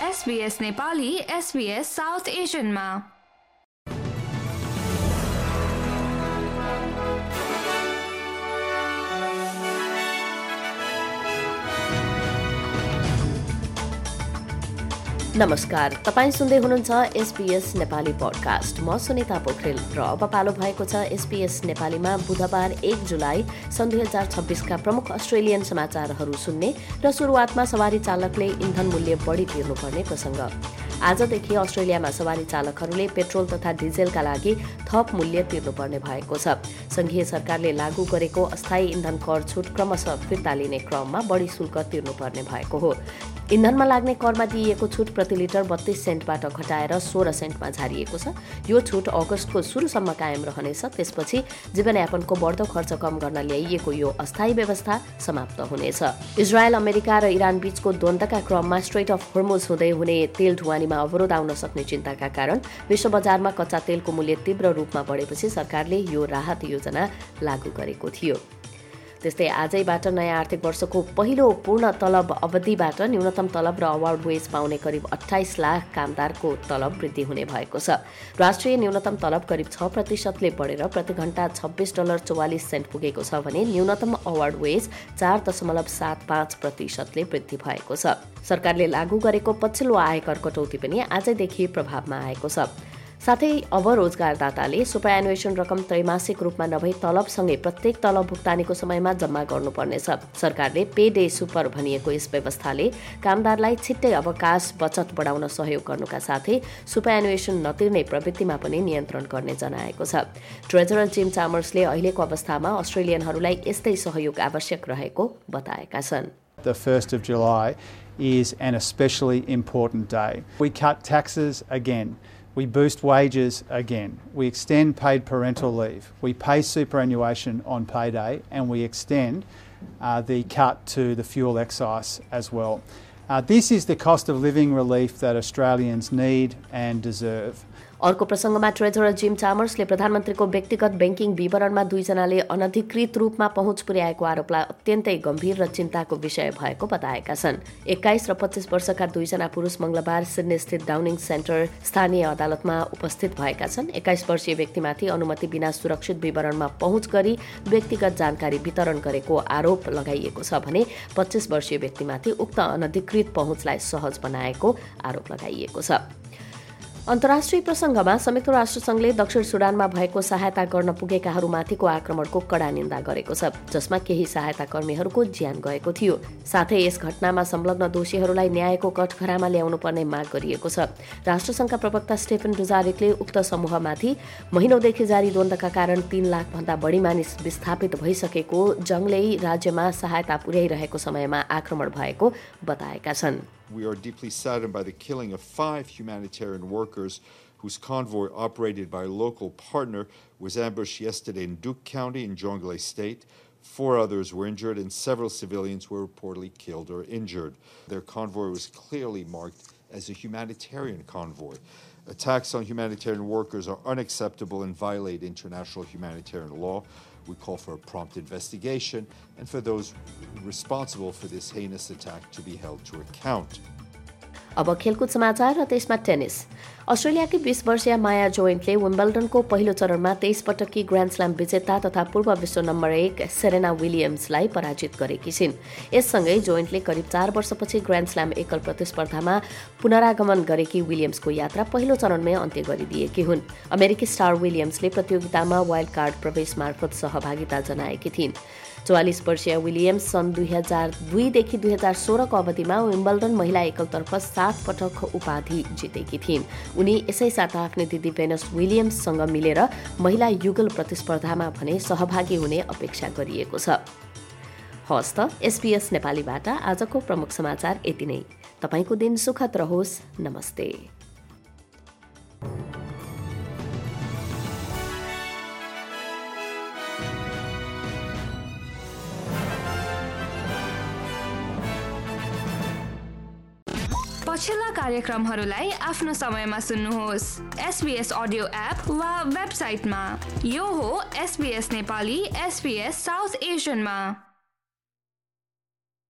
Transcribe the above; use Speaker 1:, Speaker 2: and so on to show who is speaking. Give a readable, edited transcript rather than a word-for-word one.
Speaker 1: SBS Nepali SBS south एसियनमा।
Speaker 2: नमस्कार, तपाईं सुन्दै हुनुहुन्छ SBS नेपाली पडकास्ट। म सुनिता पोखरेल र अब पालो भएको छ SBS नेपालीमा बुधबार 1 जुलाई सन् 2026 प्रमुख अस्ट्रेलियन समाचारहरू सुन्ने र सुरुवातमा सवारी चालकले इन्धन मूल्य बढी तिर्नुपर्ने प्रसंग। आजदेखि अस्ट्रेलियामा सवारी चालकहरूले पेट्रोल तथा डिजेलका लागि थप मूल्य तिर्नुपर्ने भएको छ। संघीय सरकारले लागू गरेको अस्थायी इन्धन कर छुट क्रमशः फिर्ता लिने क्रममा बढी शुल्क तिर्नुपर्ने भएको हो। इन्धनमा लाग्ने करमा दिइएको छुट प्रति लिटर 32 सेन्टबाट घटाएर 16 सेन्टमा झारिएको छ। यो छुट अगस्तको सुरुसम्म कायम रहनेछ। त्यसपछि जीवनयापनको बढ्दो खर्च कम गर्न ल्याइएको यो अस्थायी व्यवस्था समाप्त हुनेछ। इजरायल, अमेरिका र इरान बीचको द्वन्द्वका क्रममा स्ट्रेट अफ हर्मुज हुँदै हुने तेल ढुवानीमा अवरोध आउन सक्ने चिन्ताका कारण विश्व बजारमा कच्चा तेलको मूल्य तीव्र रूपमा बढेपछि सरकारले यो राहत योजना लागू गरेको थियो। त्यस्तै आजैबाट नयाँ आर्थिक वर्षको पहिलो पूर्ण तलब अवधिबाट न्यूनतम तलब र अवार्ड वेज पाउने करिब 28 लाख कामदारको तलब वृद्धि हुने भएको छ। राष्ट्रिय न्यूनतम तलब करिब 6% बढेर प्रति घण्टा $26.44 पुगेको छ भने न्यूनतम अवार्ड वेज 4.75% वृद्धि भएको छ। सरकारले लागू गरेको पछिल्लो आयकर कटौती पनि आजैदेखि प्रभावमा आएको छ। साथै अब रोजगारदाताले सुपरएनुएसन रकम त्रैमासिक रूपमा नभई तलबसँगै प्रत्येक तलब भुक्तानीको समयमा जम्मा गर्नुपर्नेछ। सरकारले पे डे सुपर भनिएको यस व्यवस्थाले कामदारलाई छिट्टै अवकाश बचत बढाउन सहयोग गर्नुका साथै सुपरएनुएसन नतिर्ने प्रवृत्तिमा पनि नियन्त्रण गर्ने जनाएको छ। ट्रेजरर जिम चामर्सले अहिलेको अवस्थामा अस्ट्रेलियनहरूलाई यस्तै सहयोग आवश्यक रहेको बताएका छन्।
Speaker 3: The 1st of July is an especially important day. We cut taxes again. We boost wages again. We extend paid parental leave. We pay superannuation on payday, and we extend the cut to the fuel excise as well. This is the cost of living relief that Australians need and deserve.
Speaker 2: अर्को प्रसंगमा treasurer gym चामर्सले प्रधानमन्त्रीको व्यक्तिगत banking विवरणमा दुईजनाले अनधिकृत रूपमा पहुँच पुर्याएको आरोपलाई अत्यन्तै गम्भीर र चिन्ताको विषय भएको बताएका छन्। 21 र 25 वर्षका दुईजना पुरुष मंगलबार सिडनी स्थित डाउनिङ सेन्टर स्थानीय अदालतमा उपस्थित भएका छन्। 21 वर्षीय व्यक्तिमाथि अनुमति बिना सुरक्षित विवरणमा पहुँच गरी व्यक्तिगत जानकारी वितरण गरेको आरोप लगाइएको छ भने 25 वर्षीय व्यक्तिमाथि उक्त अनधिकृत पहुँचलाई सहज बनाएको आरोप लगाइएको छ। अन्तर्राष्ट्रिय प्रसंगमा संयुक्त राष्ट्रसंघले दक्षिण सुडानमा भएको सहायता गर्न पुगेकाहरूमाथिको आक्रमणको कड़ा निन्दा गरेको छ, जसमा केही सहायता कर्मीहरूको ज्यान गएको थियो। साथै यस घटनामा संलग्न दोषीहरूलाई न्यायको कठघरामा ल्याउनु पर्ने माग गरिएको छ। राष्ट्रसंघका प्रवक्ता स्टेफन डुजारिकले उक्त समूहमाथि महिनौदेखि जारी द्वन्द्वका कारण 3 लाख भन्दा बढी मानिस विस्थापित भइसकेको जंगले राज्यमा सहायता पुर्याइरहेको समयमा आक्रमण भएको बताएका छन्।
Speaker 4: We are deeply saddened by the killing of 5 humanitarian workers whose convoy, operated by a local partner, was ambushed yesterday in Duke County in Jonglei State. 4 others were injured and several civilians were reportedly killed or injured. Their convoy was clearly marked as a humanitarian convoy. Attacks on humanitarian workers are unacceptable and violate international humanitarian law. We call for a prompt investigation and for those responsible for this heinous attack to be held to account.
Speaker 2: अब खेलकुद समाचार र त्यसमा tennis. अस्ट्रेलियाकी 20 वर्षीय माया जोइन्टले विम्बल्डनको पहिलो चरणमा 23 पटकी grand slam विजेता तथा पूर्व विश्व नम्बर 1 सेरेना विलियम्सलाई पराजित गरेकी छिन्। यससँगै जोइन्टले करिब 4 वर्षपछि ग्रान्ड स्ल्याम एकल प्रतिस्पर्धामा पुनरागमन गरेकी विलियम्सको यात्रा पहिलो चरणमै अन्त्य गरिदिएकी हुन्। अमेरिकी स्टार विलियम्सले प्रतियोगितामा वाइल्ड कार्ड प्रवेश मार्फत सहभागिता जनाएकी थिइन्। 44 वर्षीय विलियम्स सन् 2002 देखि 2016 को अवधिमा विम्बल्डन महिला एकलतर्फ 7 पटक उपाधि जितेकी थिइन्। उनी यसै साथ आफ्नी दिदी भेनस विलियम्ससँग मिलेर महिला युगल प्रतिस्पर्धामा भने सहभागी हुने अपेक्षा गरिएको छ। हस् त SBS नेपालीबाट आजको प्रमुख समाचार यति नै। तपाईको दिन सुखद रहोस्। नमस्ते।
Speaker 1: पछिल्ला कार्यक्रमहरूलाई आफ्नो समयमा सुन्नुहोस् SBS अडियो एप वा वेबसाइटमा। यो हो SBS नेपाली SBS साउथ एसियनमा।